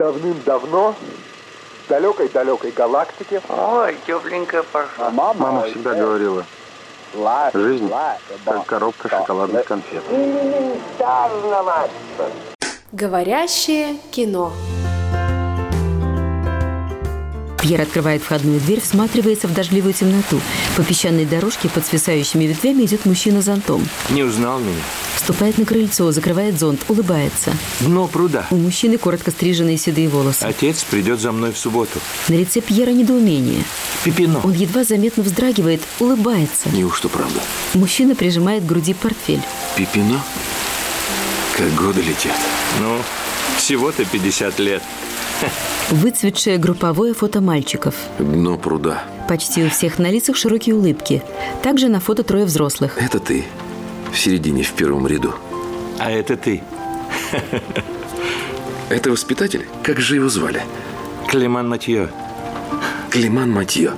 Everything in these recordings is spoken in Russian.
Давным-давно в далекой-далекой галактике. Ой, тепленькая пошла. Мама всегда говорила, жизнь как коробка шоколадных конфет. Говорящее кино. Пьер открывает входную дверь, всматривается в дождливую темноту. По песчаной дорожке под свисающими ветвями идет мужчина с зонтом. Не узнал меня? Вступает на крыльцо, закрывает зонт, улыбается. Дно пруда. У мужчины коротко стриженные седые волосы. Отец придет за мной в субботу. На лице Пьера недоумение. Пипино. Он едва заметно вздрагивает, улыбается. Неужто правда? Мужчина прижимает к груди портфель. Пипино? Как годы летят. Ну, всего-то 50 лет. Выцветшее групповое фото мальчиков. Дно пруда. Почти у всех на лицах широкие улыбки. Также на фото трое взрослых. Это ты. В середине, в первом ряду. А это ты. Это воспитатель? Как же его звали? Клеман Матье. Клеман Матье.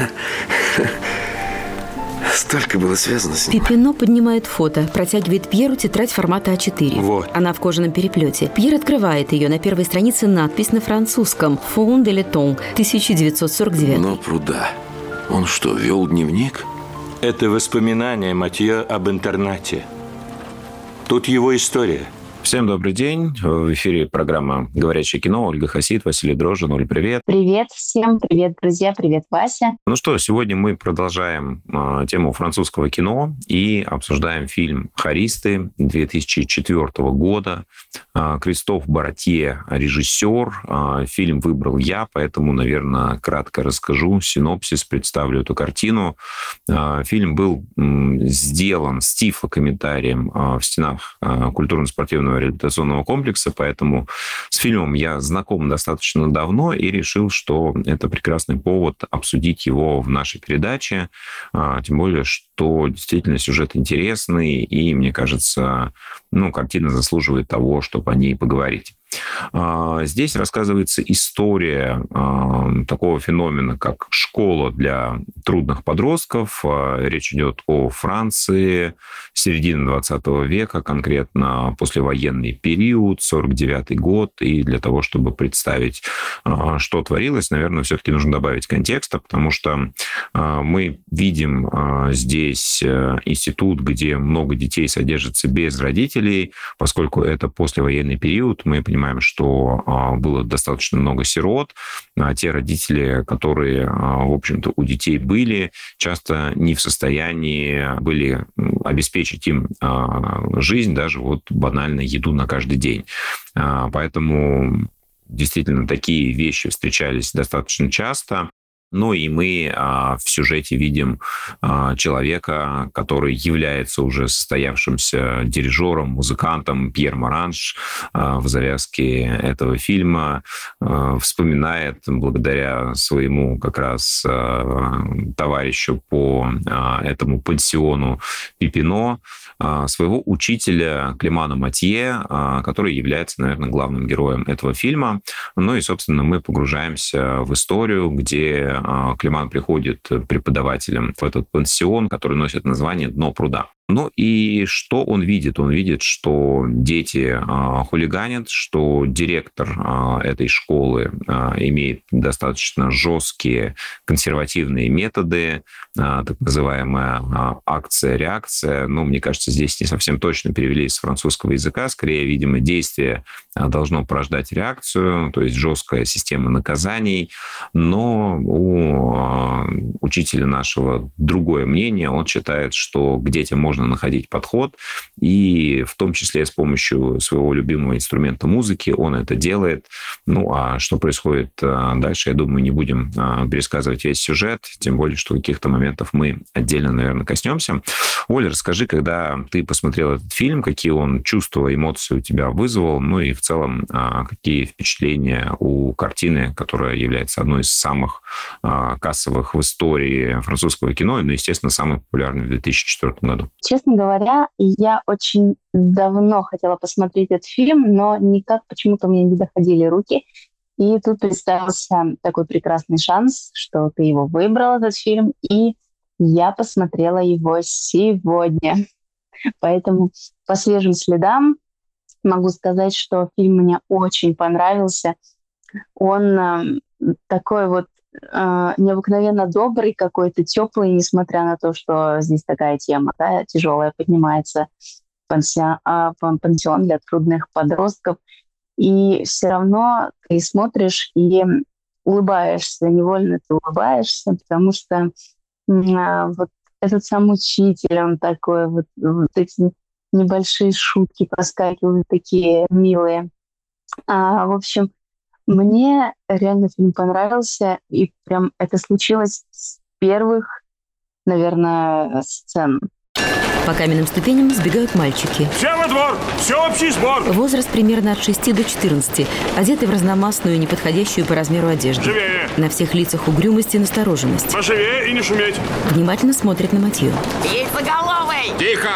Столько было связано с ним. Пипино поднимает фото, протягивает Пьеру тетрадь формата А4. Вот. Она в кожаном переплете. Пьер открывает ее. На первой странице надпись на французском «Фон де Летон, 1949». Дно пруда. Он что, вел дневник? Это воспоминания Матье об интернате. Тут его история. Всем добрый день. В эфире программа «Говорящее кино». Ольга Хасид, Василий Дрожжин. Оль, привет. Привет всем. Привет, друзья. Привет, Вася. Ну что, сегодня мы продолжаем тему французского кино и обсуждаем фильм «Хористы» 2004 года. Кристоф Баратье режиссер. Фильм выбрал я, поэтому, наверное, кратко расскажу синопсис, представлю эту картину. Фильм был сделан с тифлокомментарием в стенах культурно-спортивного реабилитационного комплекса, поэтому с фильмом я знаком достаточно давно и решил, что это прекрасный повод обсудить его в нашей передаче, тем более, что действительно сюжет интересный, и, мне кажется, картина заслуживает того, чтобы о ней поговорить. Здесь рассказывается история такого феномена, как школа для трудных подростков. Речь идет о Франции середины 20 века, конкретно послевоенный период, 49 год. И для того, чтобы представить, что творилось, наверное, все-таки нужно добавить контекста, потому что мы видим здесь институт, где много детей содержится без родителей, поскольку это послевоенный период, мы понимаем, что было достаточно много сирот. Те родители, которые, в общем-то, у детей были, часто не в состоянии были обеспечить им жизнь, даже банально еду на каждый день. Поэтому действительно такие вещи встречались достаточно часто. И мы в сюжете видим человека, который является уже состоявшимся дирижером, музыкантом. Пьер Моранж в завязке этого фильма вспоминает, благодаря своему как раз товарищу по этому пансиону Пипино, своего учителя Клемана Матье, который является, наверное, главным героем этого фильма. И, собственно, мы погружаемся в историю, где Клеман приходит преподавателем в этот пансион, который носит название «Дно пруда». И что он видит? Он видит, что дети хулиганят, что директор этой школы имеет достаточно жесткие консервативные методы, так называемая акция-реакция. Мне кажется, здесь не совсем точно перевели с французского языка. Скорее, видимо, действие должно порождать реакцию, то есть жесткая система наказаний. Но у учителя нашего другое мнение. Он считает, что к детям можно находить подход, и в том числе с помощью своего любимого инструмента музыки он это делает. А что происходит дальше, я думаю, не будем пересказывать весь сюжет, тем более, что каких-то моментов мы отдельно, наверное, коснемся. Оля, расскажи, когда ты посмотрел этот фильм, какие он чувства, эмоции у тебя вызвал, и в целом, какие впечатления у картины, которая является одной из самых кассовых в истории французского кино, естественно, самой популярной в 2004 году. Честно говоря, я очень давно хотела посмотреть этот фильм, но никак почему-то мне не доходили руки. И тут представился такой прекрасный шанс, что ты его выбрал, этот фильм, и я посмотрела его сегодня. Поэтому по свежим следам могу сказать, что фильм мне очень понравился. Он такой вот необыкновенно добрый какой-то, теплый, несмотря на то, что здесь такая тема, да, тяжелая поднимается, пансион для трудных подростков. И все равно ты смотришь и улыбаешься, невольно ты улыбаешься, потому что вот этот сам учитель, он такой, вот эти небольшие шутки проскакивают, такие милые. В общем, мне реально фильм понравился, и прям это случилось с первых, наверное, сцен. По каменным ступеням сбегают мальчики. Все во двор! Все общий сбор! Возраст примерно от 6 до 14, одеты в разномастную, неподходящую по размеру одежду. Живее! На всех лицах угрюмость и настороженность. Поживее и не шуметь! Внимательно смотрят на Матью. Яйцеголовый! Тихо!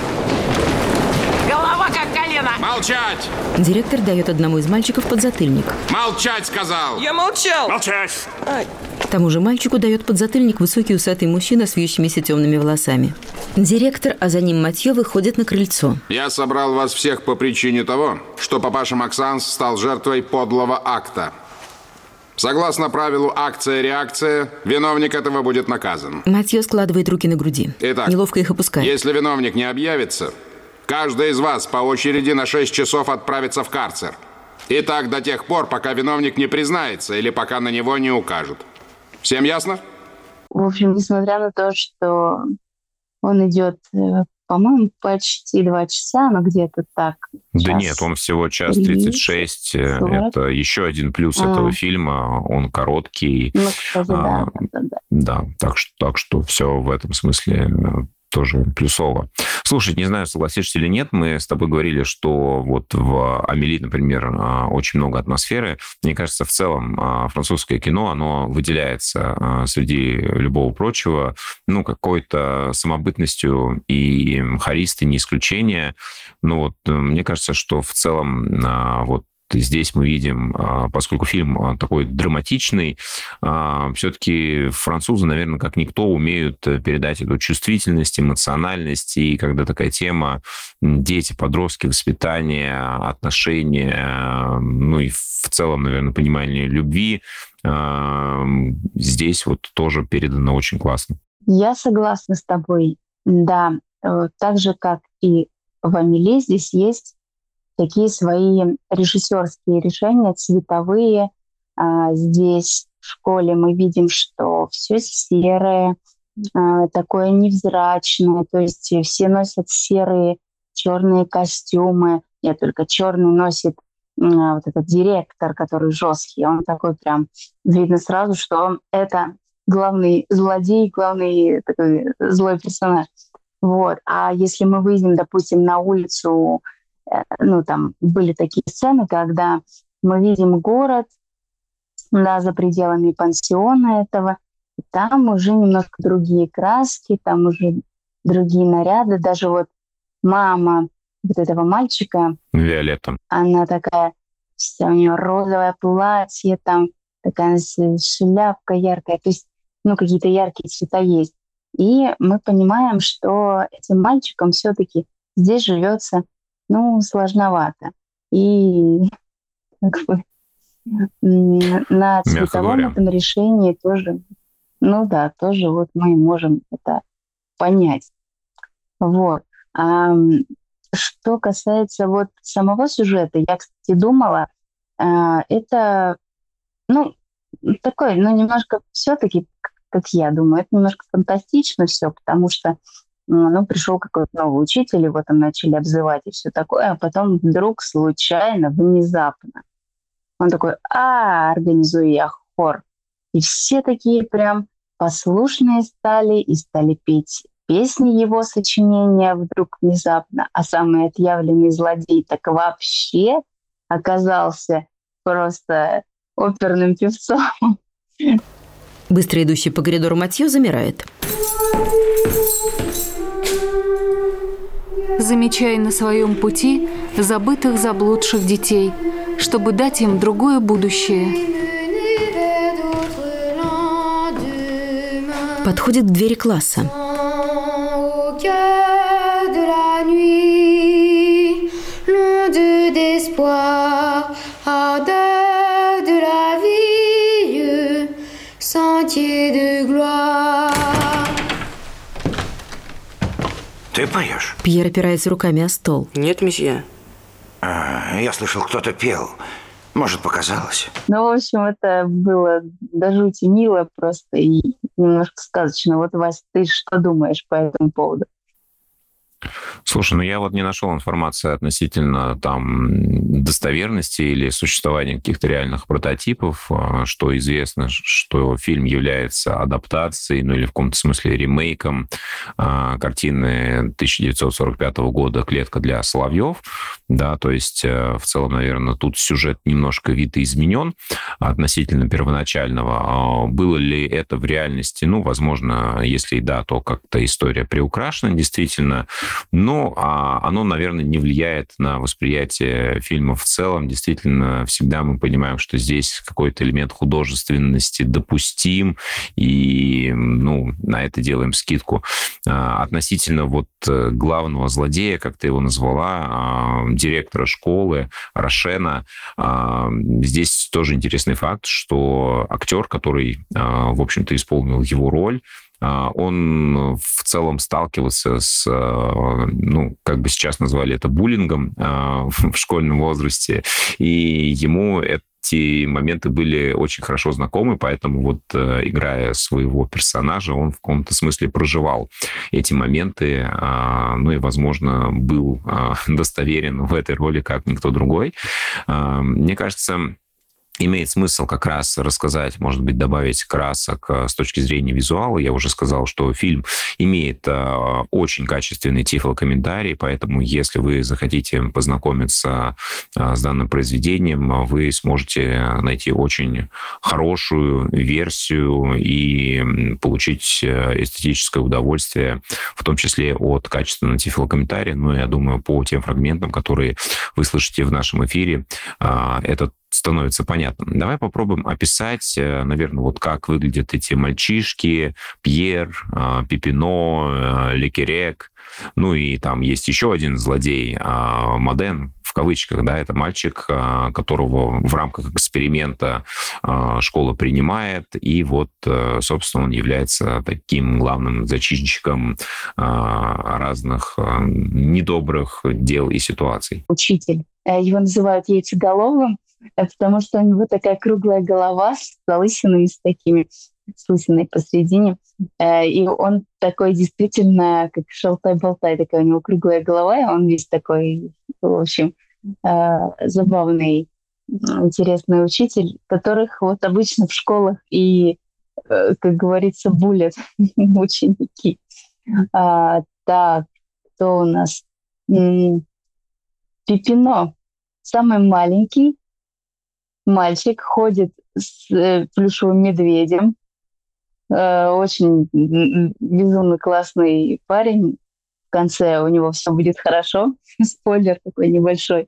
Голова как колено! Молчать! Директор дает одному из мальчиков подзатыльник. Молчать, сказал! Я молчал! Молчать! Тому же мальчику дает подзатыльник высокий усатый мужчина с вьющимися темными волосами. Директор, а за ним Матьё, выходит на крыльцо. Я собрал вас всех по причине того, что папаша Максанс стал жертвой подлого акта. Согласно правилу акция-реакция, виновник этого будет наказан. Матьё складывает руки на груди. Итак, неловко их опускает. Если виновник не объявится, каждый из вас по очереди на 6 часов отправится в карцер. И так до тех пор, пока виновник не признается или пока на него не укажут. Всем ясно? В общем, несмотря на то, что он идет, по-моему, почти 2 часа, но где-то так. Да нет, он всего 1:36. Это еще один плюс этого фильма. Он короткий. Ну, кстати, да. Так что все в этом смысле тоже плюсово. Слушай, не знаю, согласишься или нет, мы с тобой говорили, что вот в «Амели», например, очень много атмосферы. Мне кажется, в целом французское кино, оно выделяется среди любого прочего, какой-то самобытностью, и «Хористы» не исключение. Мне кажется, что в целом вот здесь мы видим, поскольку фильм такой драматичный, все-таки французы, наверное, как никто, умеют передать эту чувствительность, эмоциональность. И когда такая тема дети, подростки, воспитание, отношения, и в целом, наверное, понимание любви, здесь вот тоже передано очень классно. Я согласна с тобой. Да, так же, как и в «Амели», здесь есть такие свои режиссерские решения, цветовые. Здесь в школе мы видим, что все серое, такое невзрачное, то есть все носят серые, черные костюмы. Нет, только черный носит вот этот директор, который жесткий. Он такой прям, видно сразу, что это главный злодей, главный такой злой персонаж. Вот. А если мы выйдем, допустим, на улицу, там были такие сцены, когда мы видим город, да, за пределами пансиона этого, и там уже немножко другие краски, там уже другие наряды. Даже вот мама вот этого мальчика, Виолетта, она такая, вся у нее розовое платье, там такая шляпка яркая, то есть, какие-то яркие цвета есть. И мы понимаем, что этим мальчикам все-таки здесь живется сложновато. И на цветовом этом решении тоже, тоже вот мы можем это понять. Вот. Что касается вот самого сюжета, я, кстати, думала, это, такой, немножко все-таки, как я думаю, это немножко фантастично все, потому что пришел какой-то новый учитель, его там начали обзывать и все такое, а потом вдруг случайно, внезапно, он такой, организую я хор. И все такие прям послушные стали, и стали петь песни его сочинения вдруг внезапно, а самый отъявленный злодей так вообще оказался просто оперным певцом. Быстро идущий по коридору Матьё замирает. Замечай на своем пути забытых, заблудших детей, чтобы дать им другое будущее. Подходит к двери класса. sentier de gloire. Ты поешь? Пьер опирается руками о стол. Нет, месье. Я слышал, кто-то пел. Может, показалось. Ну, в общем, это было до жути мило просто и немножко сказочно. Вот, Вася, ты что думаешь по этому поводу? Слушай, ну я вот не нашел информации относительно там достоверности или существования каких-то реальных прототипов, что известно, что фильм является адаптацией, ну или в каком-то смысле ремейком картины 1945 года «Клетка для соловьев». Да, то есть в целом, наверное, тут сюжет немножко видоизменен относительно первоначального. Было ли это в реальности? Ну, возможно, если и да, то как-то история приукрашена действительно. Но оно, наверное, не влияет на восприятие фильма в целом. Действительно, всегда мы понимаем, что здесь какой-то элемент художественности допустим, и на это делаем скидку. Относительно вот главного злодея, как ты его назвала, директора школы Рошена, здесь тоже интересный факт, что актер, который, в общем-то, исполнил его роль, он в целом сталкивался с, как бы сейчас назвали это, буллингом в школьном возрасте, и ему эти моменты были очень хорошо знакомы, поэтому вот играя своего персонажа, он в каком-то смысле проживал эти моменты, и, возможно, был достоверен в этой роли как никто другой. Мне кажется, имеет смысл как раз рассказать, может быть, добавить красок с точки зрения визуала. Я уже сказал, что фильм имеет очень качественный тифлокомментарий, поэтому если вы захотите познакомиться с данным произведением, вы сможете найти очень хорошую версию и получить эстетическое удовольствие, в том числе от качественного тифлокомментария. Но я думаю, по тем фрагментам, которые вы слышите в нашем эфире, этот становится понятно. Давай попробуем описать, наверное, вот как выглядят эти мальчишки, Пьер, Пипино, Лекерек. Ну и там есть еще один злодей, Моден, в кавычках, да, это мальчик, которого в рамках эксперимента школа принимает, и вот, собственно, он является таким главным зачинщиком разных недобрых дел и ситуаций. Учитель. Его называют яйцеголовым, потому что у него такая круглая голова с залысинами, с лысиной посередине. И он такой действительно, как шалтай-болтай, такая у него круглая голова, и он весь такой, в общем, забавный, интересный учитель, которых вот обычно в школах и, как говорится, булят ученики. Так, кто у нас? Пипино. Самый маленький мальчик, ходит с плюшевым медведем. Очень безумно классный парень. В конце у него все будет хорошо. Спойлер такой небольшой.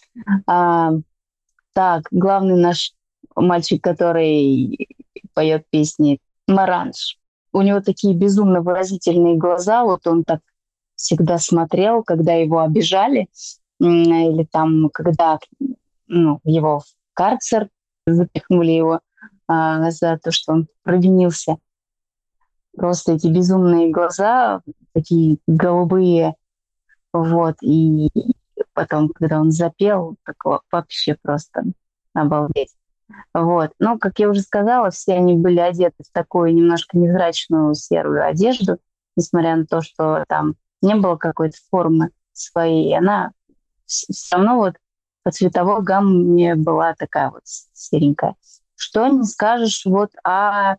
Так, главный наш мальчик, который поет песни, Маранж. У него такие безумно выразительные глаза. Вот он так всегда смотрел, когда его обижали. Или там, когда его в карцер запихнули его за то, что он провинился. Просто эти безумные глаза, такие голубые. Вот. И потом, когда он запел, так вообще просто обалдеть. Вот. Но, как я уже сказала, все они были одеты в такую немножко невзрачную серую одежду, несмотря на то, что там не было какой-то формы своей. Она все равно вот по цветовой гамме была такая вот серенькая. Что не скажешь вот о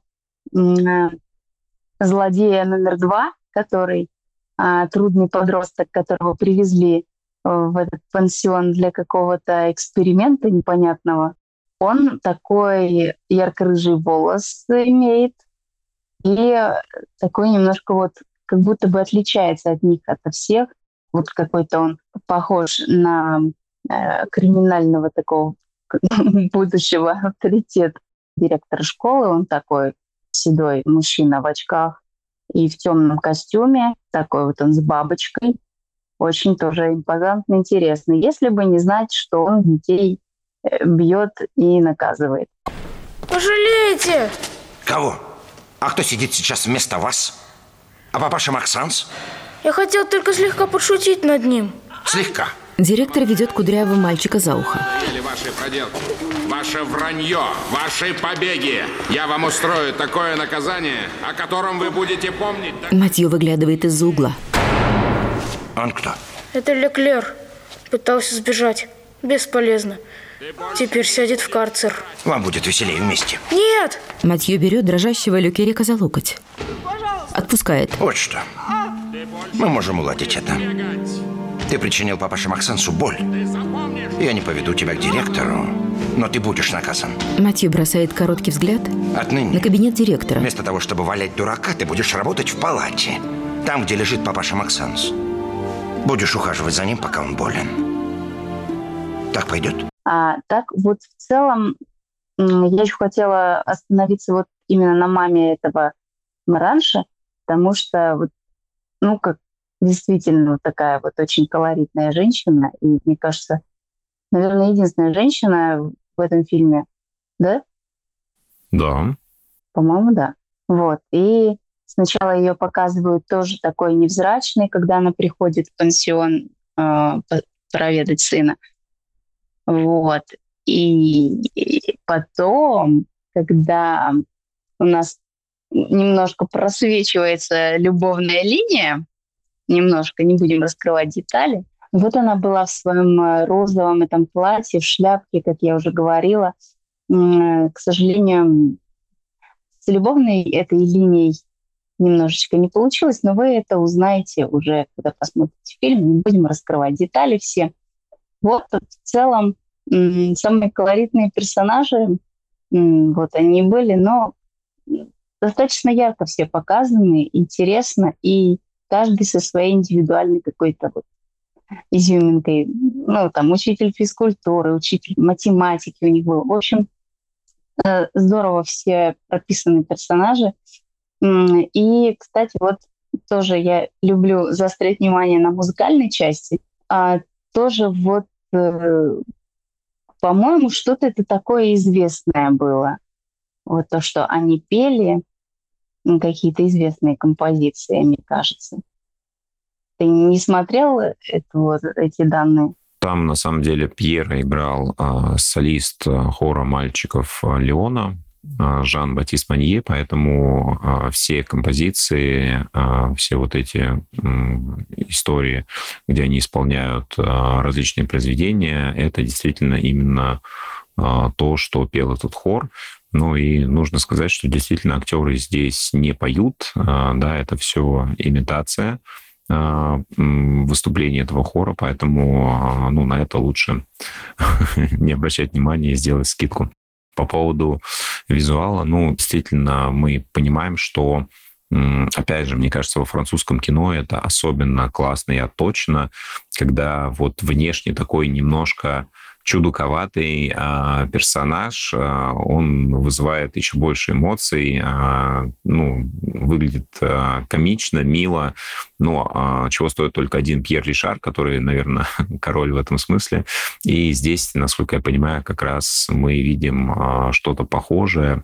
злодея номер 2, который трудный подросток, которого привезли в этот пансион для какого-то эксперимента непонятного. Он такой ярко-рыжий волос имеет и такой немножко вот как будто бы отличается от них, ото всех. Вот какой-то он похож на криминального такого будущего авторитета директора школы. Он такой седой мужчина в очках и в темном костюме. Такой вот он с бабочкой. Очень тоже импозантно, интересно. Если бы не знать, что он детей бьет и наказывает. Пожалейте! Кого? А кто сидит сейчас вместо вас? А папаша Максанс? Я хотел только слегка подшутить над ним. Слегка. Директор ведет кудрявого мальчика за ухо. Или ваши проделки, ваше вранье, ваши побеги. Я вам устрою такое наказание, о котором вы будете помнить. Матьё выглядывает из-за угла. Он кто? Это Леклер. Пытался сбежать. Бесполезно. Теперь сядет в карцер. Вам будет веселее вместе. Нет! Матьё берет дрожащего Люкерика за локоть. Отпускает. Вот что. Мы можем уладить это. Ты причинил папаше Максансу боль. Я не поведу тебя к директору, но ты будешь наказан. Матьё бросает короткий взгляд Отныне на кабинет директора. Вместо того, чтобы валять дурака, ты будешь работать в палате. Там, где лежит папаша Максанс. Будешь ухаживать за ним, пока он болен. Так пойдет? А так вот в целом я еще хотела остановиться вот именно на маме этого Маранша, потому что вот, ну, как действительно вот такая вот очень колоритная женщина. И мне кажется, наверное, единственная женщина в этом фильме, да? Да. По-моему, да. Вот. И сначала ее показывают тоже такой невзрачной, когда она приходит в пансион проведать сына. Вот. И потом, когда у нас немножко просвечивается любовная линия, немножко, не будем раскрывать детали. Вот она была в своем розовом этом платье, в шляпке, как я уже говорила. К сожалению, с любовной этой линией немножечко не получилось, но вы это узнаете уже, когда посмотрите фильм. Не будем раскрывать детали все. Вот в целом самые колоритные персонажи, вот они были, но достаточно ярко все показаны, интересно, и каждый со своей индивидуальной какой-то вот изюминкой. Ну, там, учитель физкультуры, учитель математики у них был. В общем, здорово все прописаны персонажи. И, кстати, вот тоже я люблю заострять внимание на музыкальной части. А тоже вот, по-моему, что-то это такое известное было. Вот то, что они пели, какие-то известные композиции, мне кажется. Ты не смотрел эти данные? Там, на самом деле, Пьера играл солист хора мальчиков Леона, Жан-Батист Манье, поэтому все композиции, все вот эти истории, где они исполняют различные произведения, это действительно именно то, что пел этот хор. Ну и нужно сказать, что действительно актеры здесь не поют, да, это все имитация выступления этого хора, поэтому ну, на это лучше не обращать внимания и сделать скидку. По поводу визуала, ну, действительно, мы понимаем, что, опять же, мне кажется, во французском кино это особенно классно и отточено, когда вот внешне такой немножко чудаковатый персонаж, он вызывает еще больше эмоций, ну, выглядит комично, мило, но чего стоит только один Пьер Ришар, который, наверное, король в этом смысле. И здесь, насколько я понимаю, как раз мы видим что-то похожее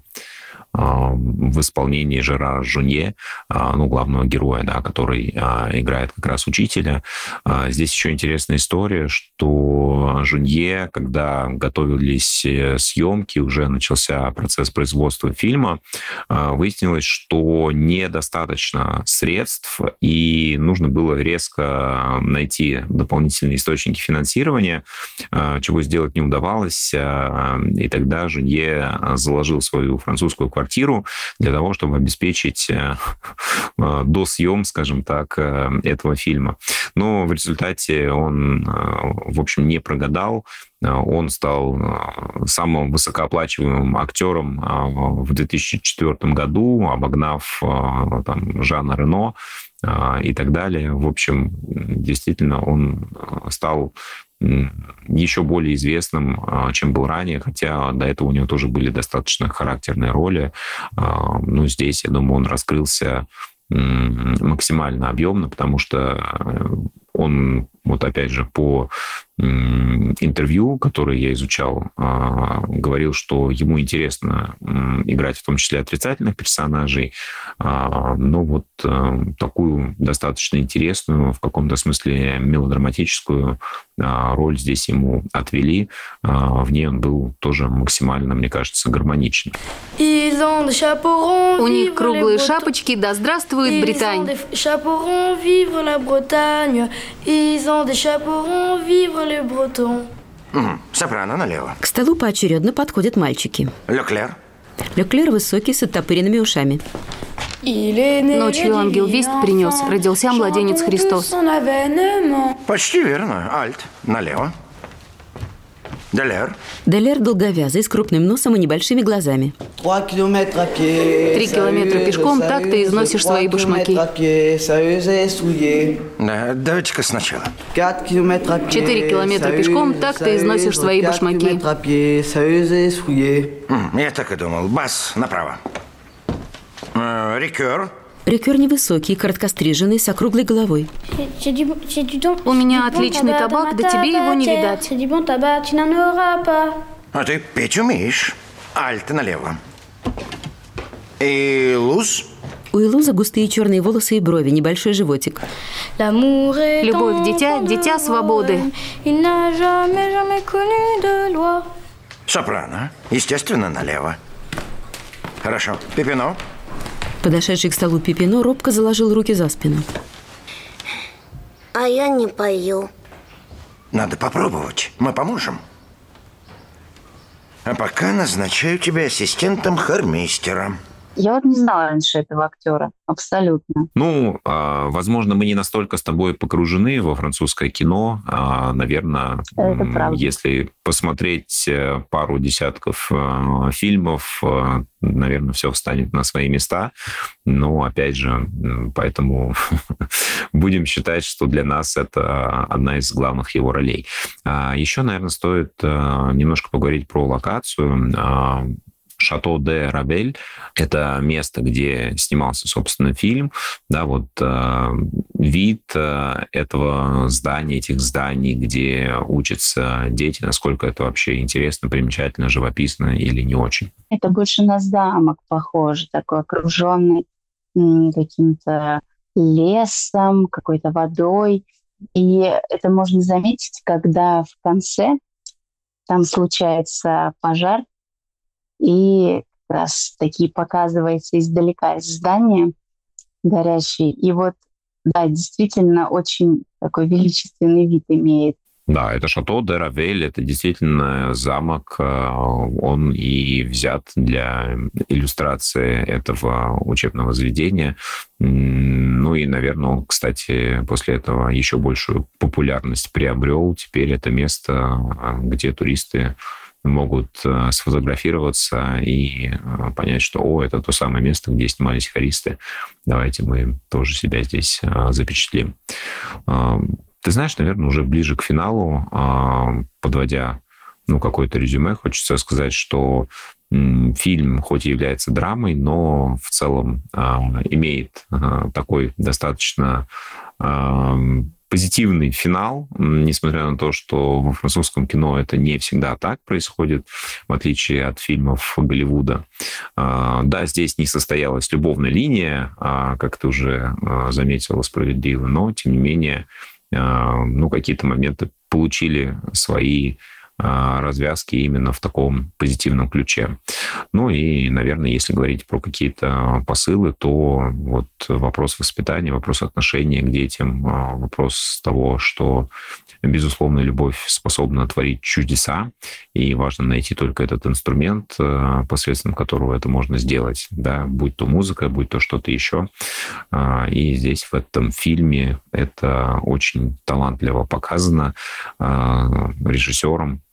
в исполнении Жерара Жюнье, ну, главного героя, да, который играет как раз учителя. Здесь еще интересная история, что Жюнье, когда готовились съемки, уже начался процесс производства фильма, выяснилось, что недостаточно средств, и нужно было резко найти дополнительные источники финансирования, чего сделать не удавалось, и тогда Жюнье заложил свою французскую квартиру для того, чтобы обеспечить досъем, скажем так, этого фильма. Но в результате он, в общем, не прогадал. Он стал самым высокооплачиваемым актером в 2004 году, обогнав там, Жана Рено и так далее. В общем, действительно, он стал еще более известным, чем был ранее, хотя до этого у него тоже были достаточно характерные роли. Но здесь, я думаю, он раскрылся максимально объемно, потому что он, вот опять же, по интервью, которые я изучал, говорил, что ему интересно играть в том числе отрицательных персонажей, но вот такую достаточно интересную, в каком-то смысле мелодраматическую роль здесь ему отвели. В ней он был тоже максимально, мне кажется, гармоничен. У них круглые шапочки, да здравствует Британь. Сопрано налево. К столу поочередно подходят мальчики. Леклер. Леклер высокий, с оттопыренными ушами. Ночью ангел весть принес. Родился младенец Христос. Почти верно. Альт. Налево. Делер. Делер долговязый, с крупным носом и небольшими глазами. 3 километра пешком, так ты износишь свои башмаки. Да, давайте-ка сначала. 4 километра пешком, так ты износишь свои башмаки. Я так и думал. Бас направо. Рикер. Рикер невысокий, короткостриженный, с округлой головой. У меня отличный табак, да тебе его не видать. А ты петь умеешь. Альт налево. И Луз. У Илуза густые черные волосы и брови, небольшой животик. Любовь, дитя свободы. Сопрано. Естественно, налево. Хорошо. Пепино. Подошедший к столу Пепино робко заложил руки за спину. А я не пою. Надо попробовать. Мы поможем. А пока назначаю тебя ассистентом хормейстера. Я вот не знала раньше этого актера. Абсолютно. Ну, возможно, мы не настолько с тобой погружены во французское кино. Наверное, если посмотреть пару десятков фильмов, наверное, все встанет на свои места. Но, опять же, поэтому будем считать, что для нас это одна из главных его ролей. Еще, наверное, стоит немножко поговорить про локацию. Шато де Равель – это место, где снимался, собственно, фильм. Да, вот вид этого здания, этих зданий, где учатся дети, насколько это вообще интересно, примечательно, живописно или не очень? Это больше на замок похоже, такой окруженный каким-то лесом, какой-то водой. И это можно заметить, когда в конце там случается пожар, и как раз таки показывается издалека из здания горящий. И вот, да, действительно очень такой величественный вид имеет. Да, это Шато де Равель, это действительно замок, он и взят для иллюстрации этого учебного заведения. Ну и, наверное, он, кстати, после этого еще большую популярность приобрел. Теперь это место, где туристы могут сфотографироваться и понять, что это то самое место, где снимались хористы. Давайте мы тоже себя здесь запечатлим. Ты знаешь, наверное, уже ближе к финалу, подводя какое-то резюме, хочется сказать, что фильм хоть и является драмой, но в целом имеет такой достаточно позитивный финал, несмотря на то, что во французском кино это не всегда так происходит, в отличие от фильмов Голливуда. Да, здесь не состоялась любовная линия, как ты уже заметила справедливо, но, тем не менее, какие-то моменты получили свои развязки именно в таком позитивном ключе. Ну и, наверное, если говорить про какие-то посылы, то вот вопрос воспитания, вопрос отношения к детям, вопрос того, что, безусловно, любовь способна творить чудеса, и важно найти только этот инструмент, посредством которого это можно сделать, да, будь то музыка, будь то что-то еще. И здесь в этом фильме это очень талантливо показано режиссером,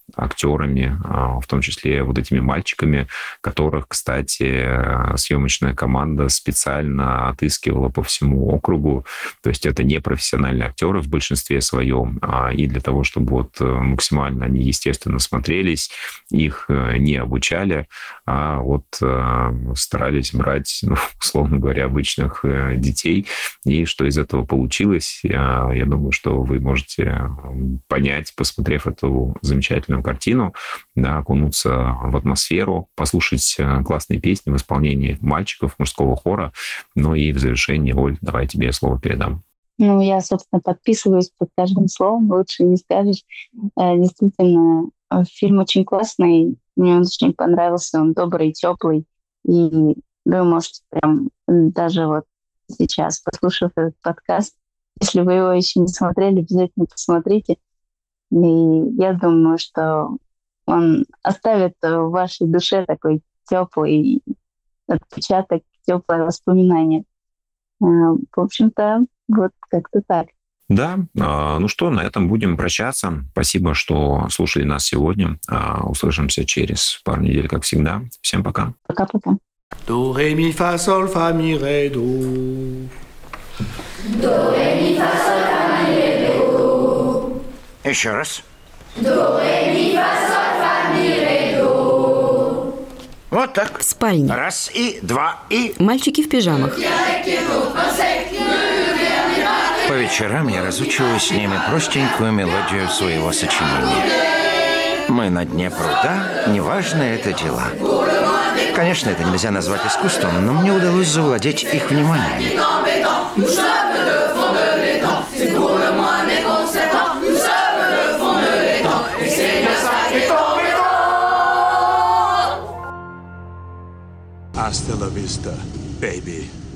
актерами, в том числе вот этими мальчиками, которых, кстати, съемочная команда специально отыскивала по всему округу. То есть это не профессиональные актеры в большинстве своем, и для того, чтобы вот максимально они, естественно, смотрелись, их не обучали, а вот старались брать, условно говоря, обычных детей. И что из этого получилось, я думаю, что вы можете понять, посмотрев эту замечательную картину, да, окунуться в атмосферу, послушать классные песни в исполнении мальчиков мужского хора. Ну и в завершении, Оль, давай тебе слово передам. Ну, я, собственно, подписываюсь под каждым словом, лучше не скажешь. Действительно, фильм очень классный, мне он очень понравился, он добрый, теплый. И вы можете прям даже вот сейчас, послушав этот подкаст, если вы его еще не смотрели, обязательно посмотрите. И я думаю, что он оставит в вашей душе такой теплый отпечаток, теплое воспоминание. В общем-то, вот как-то так. Да, ну что, на этом будем прощаться. Спасибо, что слушали нас сегодня. Услышимся через пару недель, как всегда. Всем пока. Пока-пока. Do, ré, mi, fa, sol, fa, mi, ré, do. Do, ré, mi, fa, sol, fa, mi, ré, do. Еще раз. Do, ré, mi, fa, sol, fa, mi, ré, do. Вот так. В спальне. Раз, и два, и... Мальчики в пижамах. По вечерам я разучиваю с ними простенькую мелодию своего сочинения. Мы на дне пруда, неважно это дела. Конечно, это нельзя назвать искусством, но мне удалось завладеть их вниманием. Hasta la vista, baby.